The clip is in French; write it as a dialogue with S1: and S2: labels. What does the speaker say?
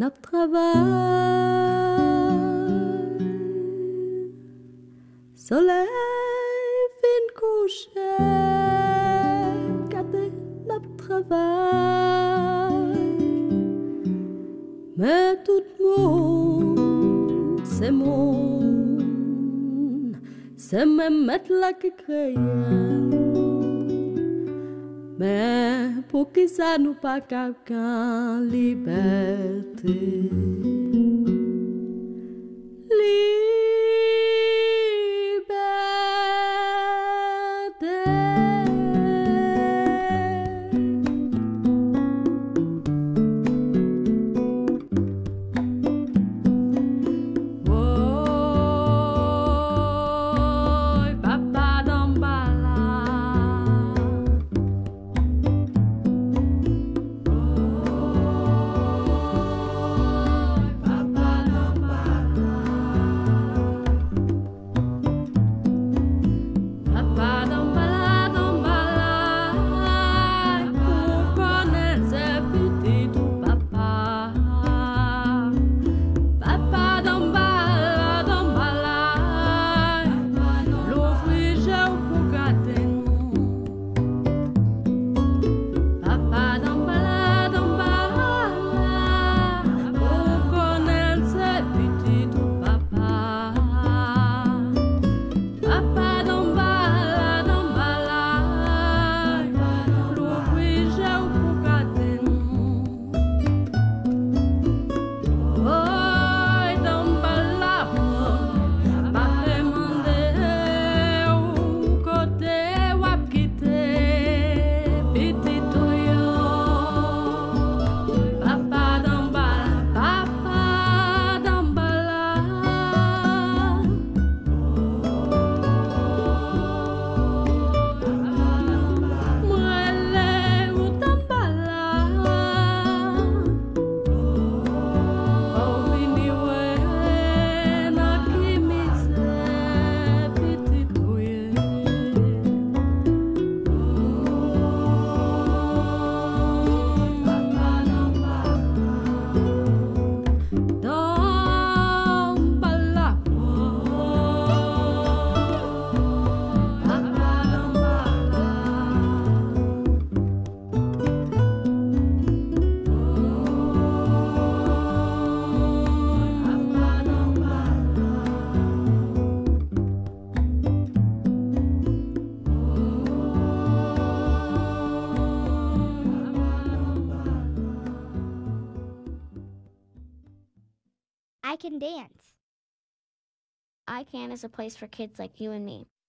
S1: Notre travail, soleil fin couché, gardez notre travail. Mais tout le monde, c'est même mettre la qui crée. Mais pour qui ça nous pas quelqu'un liberté?
S2: I Can Dance. I Can is a place for kids like you and me.